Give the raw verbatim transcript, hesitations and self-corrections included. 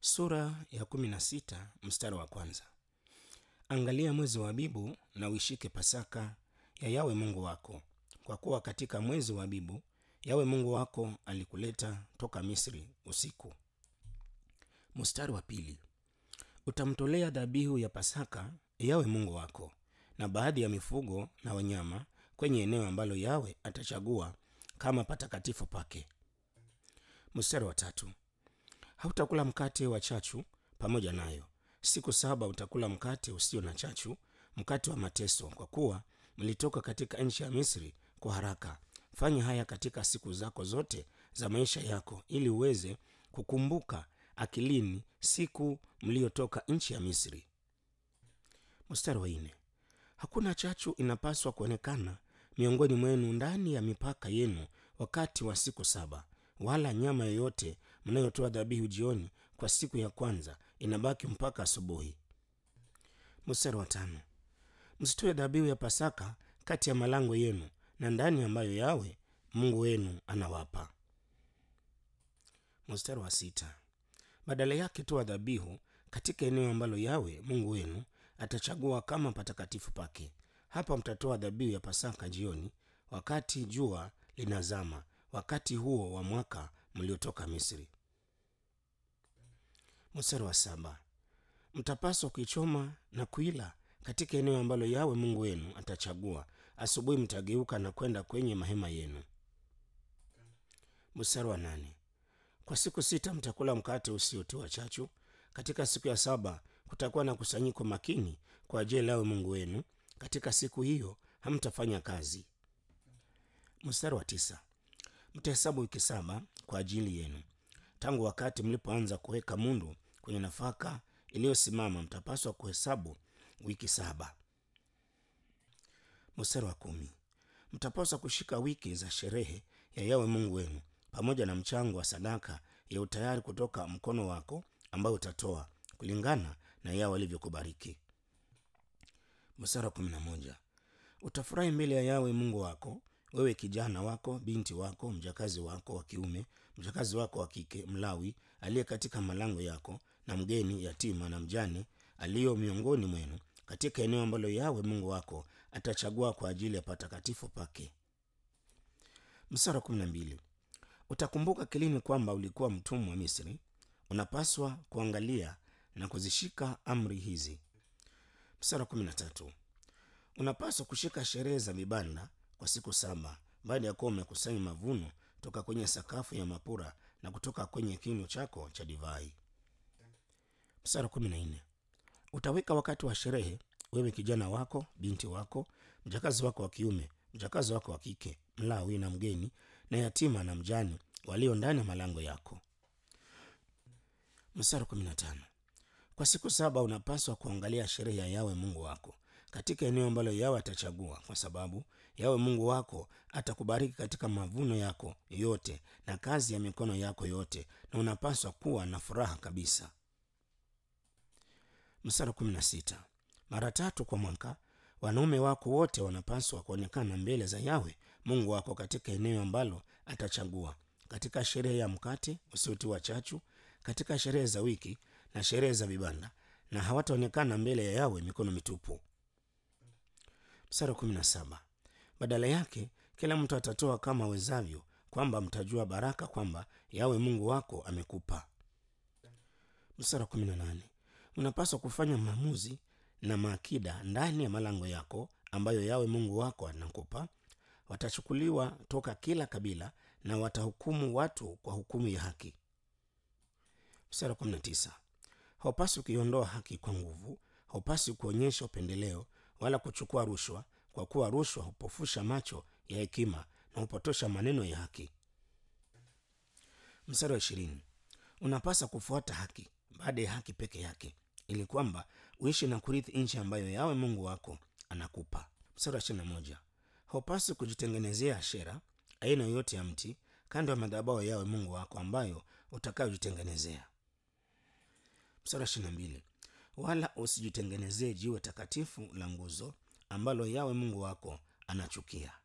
Sura ya kumi na sita mstari wa kwanza. Angalia mwezi wa Abibu na uishike Pasaka ya Yawe Mungu wako, kwa kuwa katika mwezi wa Abibu Yawe Mungu wako alikuleta toka Misri usiku. Mstari wa pili. Utamtolea dhabihu ya Pasaka Yawe Mungu wako na baadhi ya mifugo na wanyama kwenye eneo ambalo Yawe atachagua kama patakatifu pake. Mstari wa tatu. Hautakula mkate wa chachu pamoja nayo. Siku saba utakula mkate usio na chachu, mkate wa mateso, kwa kuwa mlitoka katika nchi ya Misri kwa haraka. Fanya haya katika siku zako zote za maisha yako, ili uweze kukumbuka akilini siku mliotoka nchi ya Misri. Mstari wa nne. Hakuna chachu inapaswa kuonekana miongoni mwenu ndani ya mipaka yenu wakati wa siku saba, wala nyama yoyote mnayotoa dhabihu jioni kwa siku ya kwanza inabaki mpaka asubuhi. Mstari wa tano. Msitoe dhabihu ya Pasaka kati ya malango yenu na ndani ambayo Yawe Mungu wenu anawapa. Mstari wa sita. Badala yake toa dhabihu katika eneo ambalo Yawe Mungu wenu atachagua kama patakatifu pake. Hapa mtatoa dhabihu ya Pasaka jioni, wakati jua linazama, wakati huo wa mwaka mliotoka Misri. Mstari wa saba. Mtapaswa kuichoma na kuila katika eneo ambalo Yawe Mungu wenu atachagua. Asubuhi mtageuka na kwenda kwenye mahema yenu. Mstari wa nane. Kwa siku sita mtakula mkate usiotiwa chachu. Katika siku ya saba kutakuwa na kusanyiko makini kwa ajili ya Yawe Mungu wenu. Katika siku hiyo hamtafanya kazi. Mstari wa tisa. Mtahesabu wiki saba kwa ajili yenu. Tangu wakati mlipoanza kuweka mundu kwenye nafaka iliyosimama mtapaswa kuhesabu wiki saba. Mstari wa kumi. Mtapaswa kushika wiki za sherehe ya Yawe Mungu wenu, pamoja na mchango wa sadaka ya utayari kutoka mkono wako ambao utatoa kulingana na Yawe alivyokubariki. Mstari wa kumi na moja. Utafurahi mbele ya Yawe Mungu wako, wewe kijana wako, binti wako, mjakazi wako wa kiume, mjakazi wako wa kike, Mlawi aliye katika malango yako, na mgeni, yatima na mjane aliyo miongoni mwenu, katika eneo ambalo Yawe Mungu wako atachagua kwa ajili ya patakatifu pake. Mstari wa kumi na mbili. Utakumbuka kilini kwamba ulikuwa mtumwa wa Misri. Unapaswa kuangalia na kuzishika amri hizi. Mstari wa kumi na tatu. Unapaswa kushika sherehe za vibanda kwa siku saba, baada ya kuwa umekusanya mavuno toka kwenye sakafu ya mapura na kutoka kwenye kinu chako cha divai. Mstari wa kumi na nne. Utaweka wakati wa sherehe, wewe kijana wako, binti wako, mjakazi wako wa kiume, mjakazi wako wa kike, Mlawi na mgeni, na yatima na mjane walio ndani ya malango yako. Mstari wa kumi na tano. Kwa siku saba unapaswa kuangalia sherehe ya Yawe Mungu wako katika eneo ambalo Yawe atachagua, kwa sababu Yawe Mungu wako atakubariki katika mavuno yako yote na kazi ya mikono yako yote, na unapaswa kuwa na furaha kabisa. Mstari wa kumi na sita. Mara tatu kwa mwaka wanaume wako wote wanapaswa kuonekana mbele za Yawe Mungu wako katika eneo ambalo atachagua, katika sherehe ya mkate usiotiwa chachu, katika sherehe za wiki na sherehe za vibanda, na hawataonekana mbele ya Yawe mikono mitupu. Mstari wa kumi na saba. Badala yake kila mtu atatoa kama wezavyo, kwamba mtajua baraka kwamba Yawe Mungu wako amekupa. Mstari wa kumi na nane. Unapaswa kufanya maamuzi na maakida ndani ya malango yako ambayo Yawe Mungu wako anakupa. Watachukuliwa toka kila kabila na watahukumu watu kwa hukumu ya haki. Mstari wa kumi na tisa. Haupaswi kuiondoa haki kwa nguvu, haupaswi kuonyesha upendeleo wala kuchukua rushwa, kwa kuwa rushwa hupofusha macho ya hekima na hupotosha maneno ya haki. Mstari wa ishirini. Unapaswa kufuata haki baada ya haki peke yake, ili kwamba uishi na kurithi nchi ambayo Yawe Mungu wako anakupa. Mstari wa ishirini na moja. Haupaswi kujitengenezea ashera aina yoyote ya mti kando ya madhabahu ya Yawe Mungu wako ambayo utakayojitengenezea. Mstari wa ishirini na mbili. Wala usijitengenezee jiwe takatifu la nguzo ambalo Yawe Mungu wako anachukia.